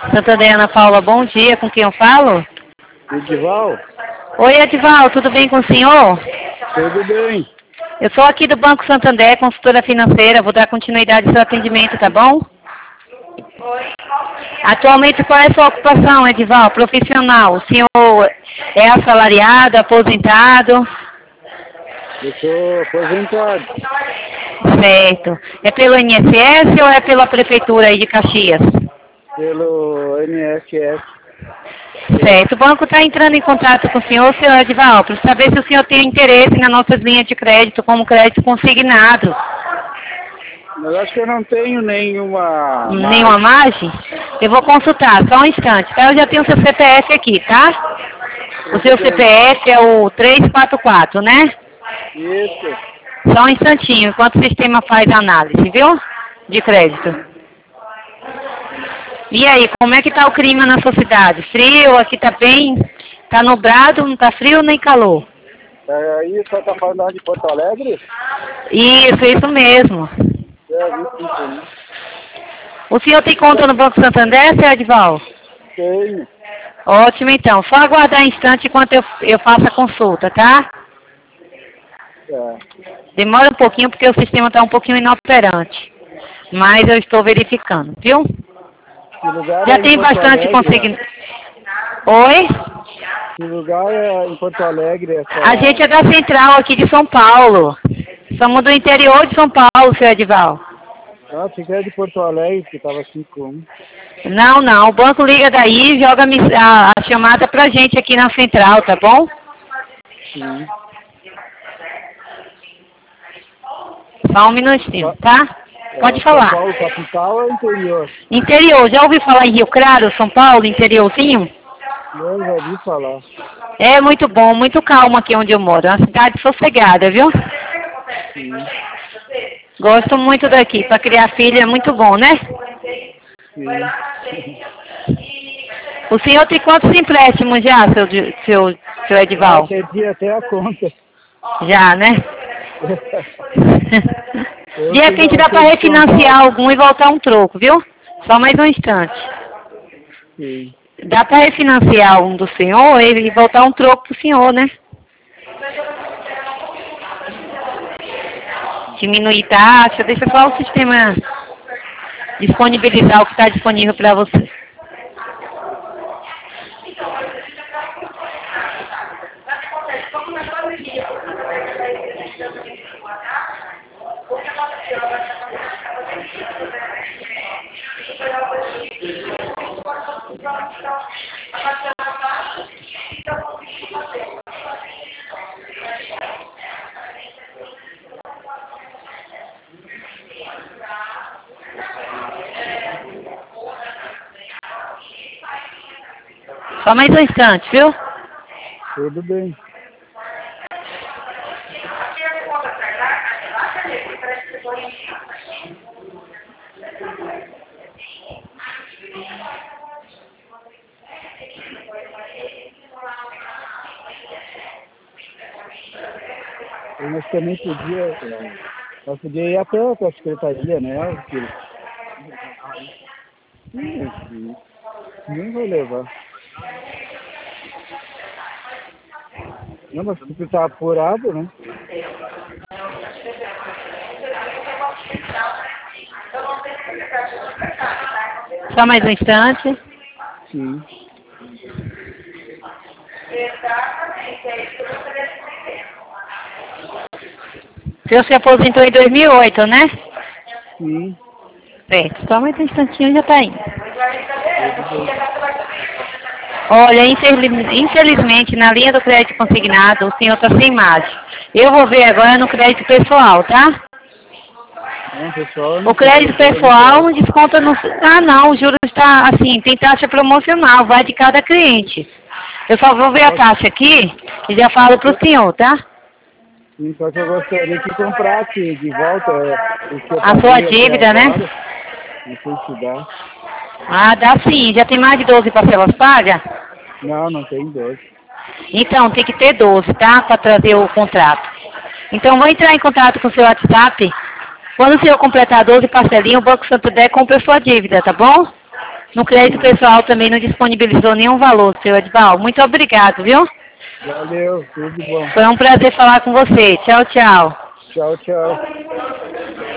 Santander, Ana Paula, bom dia. Com quem eu falo? Edival? Oi, Edival, tudo bem com o senhor? Tudo bem. Eu sou aqui do Banco Santander, consultora financeira. Vou dar continuidade ao seu atendimento, tá bom? Atualmente, qual é a sua ocupação, Edival? Profissional. O senhor é assalariado, aposentado? Eu sou aposentado. Certo. É pelo INSS ou é pela Prefeitura aí de Caxias? Pelo INSS. Certo. O banco está entrando em contato com o senhor Edival, para saber se o senhor tem interesse nas nossas linhas de crédito, como crédito consignado. Mas acho que eu não tenho nenhuma... Nenhuma margem? Eu vou consultar, só um instante, tá? Eu já tenho o seu CPF aqui, tá? O seu CPF é o 344, né? Isso. Só um instantinho, enquanto o sistema faz a análise, viu? De crédito. E aí, como é que tá o clima na sua cidade? Frio? Aqui tá bem... Tá nublado, não tá frio nem calor? Aí você tá falando de Porto Alegre? Isso mesmo. Né? O senhor tem conta no Banco Santander, seu Edival? Tenho. Ótimo, então. Só aguardar um instante enquanto eu faço a consulta, tá? Demora um pouquinho porque o sistema está um pouquinho inoperante. Mas eu estou verificando, viu? Já tem bastante consignado. Oi? Que lugar é em Porto Alegre? A gente é da central aqui de São Paulo. Somos do interior de São Paulo, seu Edival. Ah, você é de Porto Alegre, que estava assim como? Não. O banco liga daí e joga a chamada pra gente aqui na central, tá bom? Sim. Só um minutinho, tá? Pode falar. São Paulo, capital ou interior? Interior. Já ouviu falar em Rio Claro, São Paulo, interiorzinho? Eu já ouvi falar. É muito bom, muito calmo aqui onde eu moro. É uma cidade sossegada, viu? Sim. Gosto muito daqui. Para criar filho é muito bom, né? Sim. O senhor tem quantos empréstimos já, seu Edival? Perdi até a conta. Já, né? De repente dá para refinanciar algum e voltar um troco, viu? Só mais um instante. Sim. Dá para refinanciar um do senhor e voltar um troco pro senhor, né? Diminuir taxa, deixa só o sistema disponibilizar o que está disponível para você. Só mais um instante, viu? Tudo bem. Nós também podia ir até a secretaria, né? Sim, nem vai levar. Não, mas porque tá apurado, né? Só mais um instante. Sim. O senhor se aposentou em 2008, né? Sim. Certo, só mais um instantinho já tá indo. Olha, infelizmente, na linha do crédito consignado, o senhor está sem margem. Eu vou ver agora no crédito pessoal, tá? Não, pessoal, o crédito pessoal desconta no... Ah, não, o juros está assim, tem taxa promocional, vai de cada cliente. Eu só vou ver a taxa aqui e já falo pro senhor, tá? Sim, só que eu gostaria que comprasse de volta a sua dívida, né? Não sei se dá. Ah, dá sim. Já tem mais de 12 parcelas pagas? Não tem 12. Então, tem que ter 12, tá? Para trazer o contrato. Então, vou entrar em contato com o seu WhatsApp. Quando o senhor completar 12 parcelinhas, o Banco Santander compra a sua dívida, tá bom? No crédito pessoal também não disponibilizou nenhum valor, seu Edval. Muito obrigado, viu? Valeu, tudo bom. Foi um prazer falar com você. Tchau, tchau. Tchau, tchau.